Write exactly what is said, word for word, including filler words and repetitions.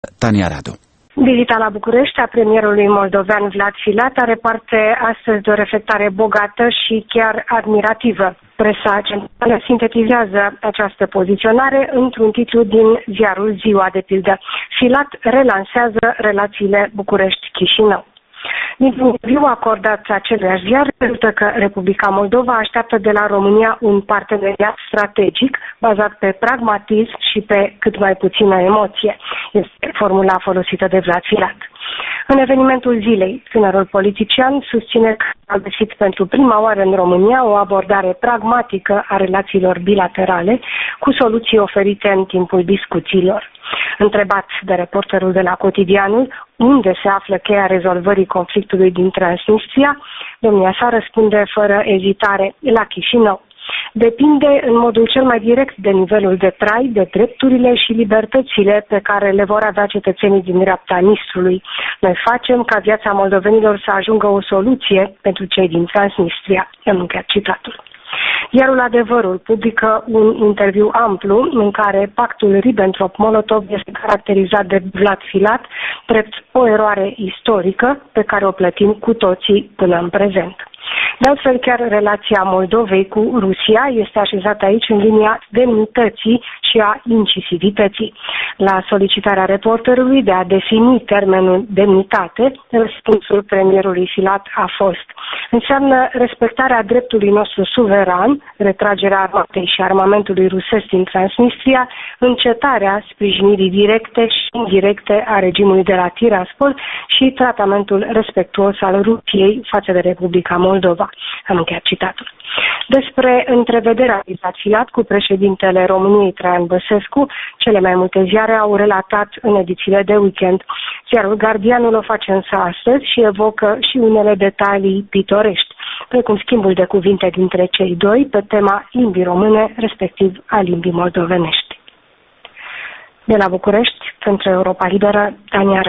Tania Radu. Vizita la București a premierului moldovean Vlad Filat are parte astăzi de o reflectare bogată și chiar admirativă. Presa centrală sintetizează această poziționare într-un titlu din ziarul Ziua, de pildă. Filat relansează relațiile București-Chișinău. Dintr-un interviu acordat aceluiași ziar, rezultă că Republica Moldova așteaptă de la România un parteneriat strategic bazat pe pragmatism și pe cât mai puțină emoție. Este formula folosită de Vlad Filat. În evenimentul zilei, tânărul politician susține că a găsit pentru prima oară în România o abordare pragmatică a relațiilor bilaterale, cu soluții oferite în timpul discuțiilor. Întrebat de reporterul de la Cotidianul unde se află cheia rezolvării conflictului din Transnistria, domnia sa răspunde fără ezitare: la Chișinău. Depinde în modul cel mai direct de nivelul de trai, de drepturile și libertățile pe care le vor avea cetățenii din dreapta Nistrului. Noi facem ca viața moldovenilor să ajungă o soluție pentru cei din Transnistria. Am încheiat citatul. Iarul Adevărul publică un interviu amplu în care pactul Ribbentrop-Molotov este caracterizat de Vlad Filat drept o eroare istorică pe care o plătim cu toții până în prezent. De altfel, chiar relația Moldovei cu Rusia este așezată aici în linia demnității și a incisivității. La solicitarea reporterului de a defini termenul demnitate, răspunsul premierului Filat a fost: înseamnă respectarea dreptului nostru suveran, retragerea armatei și armamentului rusesc din Transnistria, încetarea sprijinirii directe și indirecte a regimului de la Tiraspol și tratamentul respectuos al Rusiei față de Republica Moldova. Am încheiat citatul. Despre întrevederea lui Vlad Filat cu președintele României Traian Băsescu, cele mai multe ziare au relatat în edițiile de weekend. Ziarul Guardianul o face însă astăzi și evocă și unele detalii pitorești, precum schimbul de cuvinte dintre cei doi pe tema limbii române, respectiv a limbii moldovenești. De la București, pentru Europa Liberă, Tania Radu.